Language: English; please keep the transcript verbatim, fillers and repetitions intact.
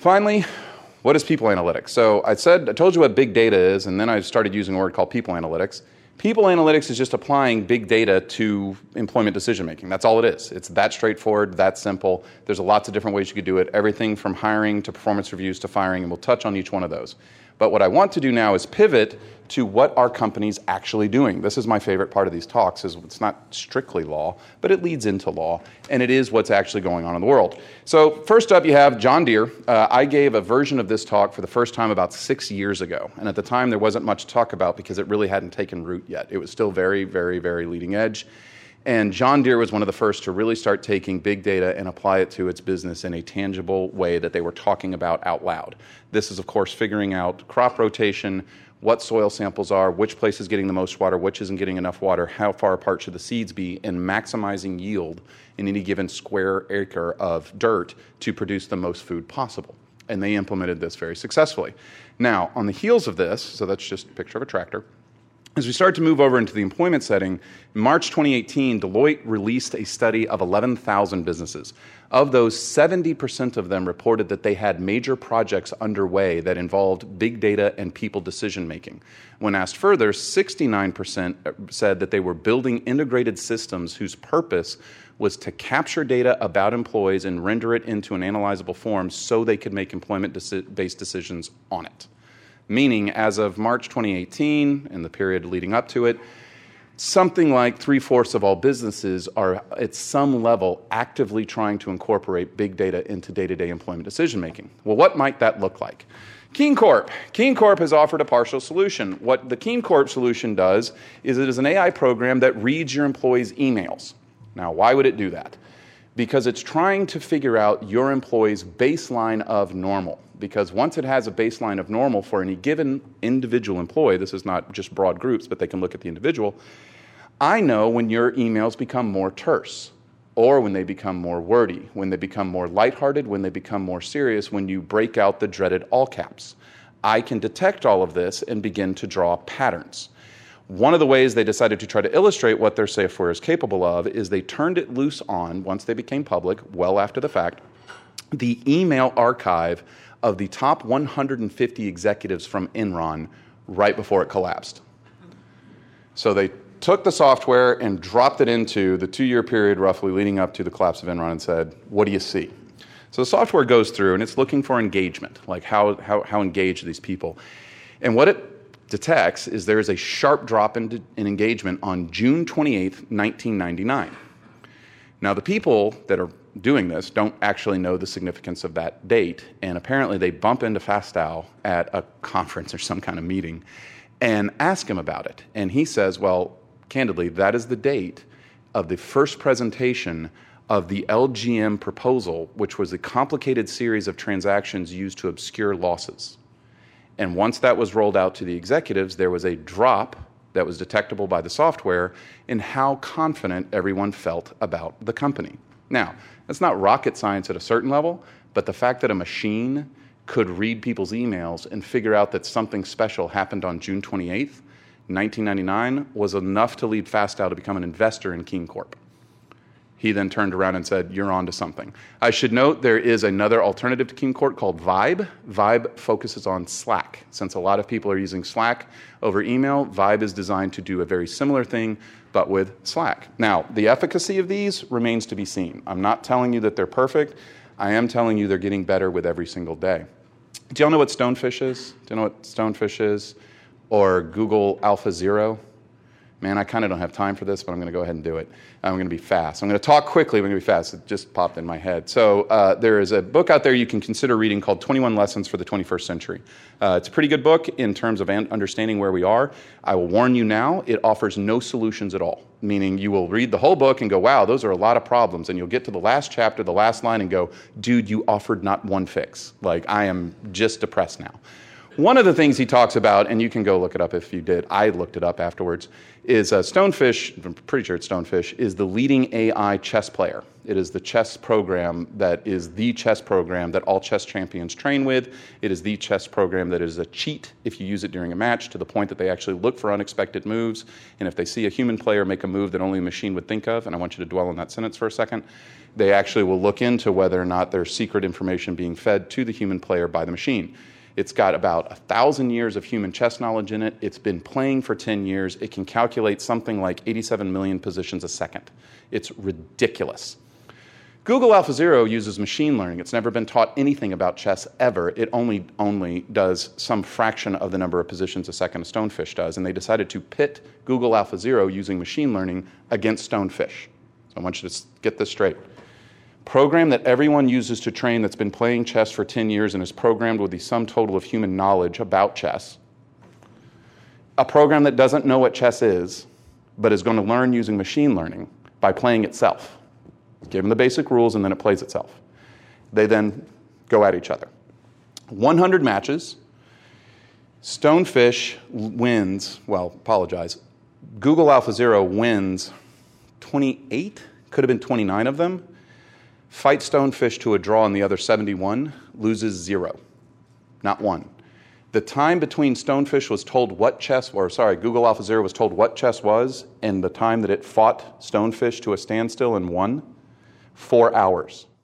Finally, what is people analytics? So I said, I told you what big data is, and then I started using a word called people analytics. People analytics is just applying big data to employment decision making. That's all it is. It's that straightforward, that simple. There's lots of different ways you could do it, everything from hiring to performance reviews to firing, and we'll touch on each one of those. But what I want to do now is pivot to what are companies actually doing. This is my favorite part of these talks, is it's not strictly law, but it leads into law, and it is what's actually going on in the world. So first up, you have John Deere. Uh, I gave a version of this talk for the first time about six years ago, and at the time there wasn't much to talk about because it really hadn't taken root yet. It was still very, very, very leading edge. And John Deere was one of the first to really start taking big data and apply it to its business in a tangible way that they were talking about out loud. This is, of course, figuring out crop rotation, what soil samples are, which place is getting the most water, which isn't getting enough water, how far apart should the seeds be, and maximizing yield in any given square acre of dirt to produce the most food possible. And they implemented this very successfully. Now, on the heels of this, so that's just a picture of a tractor, as we start to move over into the employment setting, in March twenty eighteen, Deloitte released a study of eleven thousand businesses. Of those, seventy percent of them reported that they had major projects underway that involved big data and people decision-making. When asked further, sixty-nine percent said that they were building integrated systems whose purpose was to capture data about employees and render it into an analyzable form so they could make employment-based decisions on it. Meaning, as of March twenty eighteen, and the period leading up to it, something like three-fourths of all businesses are, at some level, actively trying to incorporate big data into day-to-day employment decision-making. Well, what might that look like? Keen Corp. Keen Corp has offered a partial solution. What the Keen Corp solution does is it is an A I program that reads your employees' emails. Now, why would it do that? Because it's trying to figure out your employee's baseline of normal. Because once it has a baseline of normal for any given individual employee, this is not just broad groups, but they can look at the individual, I know when your emails become more terse, or when they become more wordy, when they become more lighthearted, when they become more serious, when you break out the dreaded all caps. I can detect all of this and begin to draw patterns. One of the ways they decided to try to illustrate what their software is capable of is they turned it loose on, once they became public, well after the fact, the email archive of the top one hundred fifty executives from Enron right before it collapsed. So they took the software and dropped it into the two-year period roughly leading up to the collapse of Enron and said, what do you see? So the software goes through and it's looking for engagement, like how, how, how engaged are these people. And what it detects is there is a sharp drop in, in engagement on June twenty-eighth, nineteen ninety-nine. Now the people that are doing this don't actually know the significance of that date, and apparently they bump into Fastow at a conference or some kind of meeting and ask him about it. And he says, well, candidly, that is the date of the first presentation of the L G M proposal, which was a complicated series of transactions used to obscure losses. And once that was rolled out to the executives, there was a drop that was detectable by the software in how confident everyone felt about the company. Now, that's not rocket science at a certain level, but the fact that a machine could read people's emails and figure out that something special happened on June twenty-eighth, nineteen ninety-nine, was enough to lead Fastow to become an investor in Keen Corp. He then turned around and said, you're on to something. I should note there is another alternative to Keen Corp called Vibe. Vibe focuses on Slack. Since a lot of people are using Slack over email, Vibe is designed to do a very similar thing, but with Slack. Now, the efficacy of these remains to be seen. I'm not telling you that they're perfect. I am telling you they're getting better with every single day. Do y'all know what Stonefish is? Do you know what Stonefish is? Or Google AlphaZero? Man, I kind of don't have time for this, but I'm going to go ahead and do it. I'm going to be fast. I'm going to talk quickly. I'm going to be fast. It just popped in my head. So uh, there is a book out there you can consider reading called twenty-one Lessons for the twenty-first Century. Uh, it's a pretty good book in terms of understanding where we are. I will warn you now, it offers no solutions at all, meaning you will read the whole book and go, wow, those are a lot of problems. And you'll get to the last chapter, the last line, and go, dude, you offered not one fix. Like, I am just depressed now. One of the things he talks about, and you can go look it up if you did, I looked it up afterwards, is uh, Stonefish, I'm pretty sure it's Stonefish, is the leading A I chess player. It is the chess program that is the chess program that all chess champions train with. It is the chess program that is a cheat if you use it during a match, to the point that they actually look for unexpected moves. And if they see a human player make a move that only a machine would think of, and I want you to dwell on that sentence for a second, they actually will look into whether or not there's secret information being fed to the human player by the machine. It's got about a thousand years of human chess knowledge in it. It's been playing for ten years. It can calculate something like eighty-seven million positions a second. It's ridiculous. Google AlphaZero uses machine learning. It's never been taught anything about chess ever. It only, only does some fraction of the number of positions a second a Stonefish does. And they decided to pit Google AlphaZero using machine learning against Stonefish. So I want you to get this straight. Program that everyone uses to train, that's been playing chess for ten years and is programmed with the sum total of human knowledge about chess. A program that doesn't know what chess is, but is going to learn using machine learning by playing itself. Give them the basic rules and then it plays itself. They then go at each other. one hundred matches. Stonefish wins, well, apologize. Google AlphaZero wins twenty-eight, could have been twenty-nine of them. Fight Stonefish to a draw in the other seventy-one, loses zero, not one. The time between Stonefish was told what chess, or sorry, Google AlphaZero was told what chess was, and the time that it fought Stonefish to a standstill and won, four hours.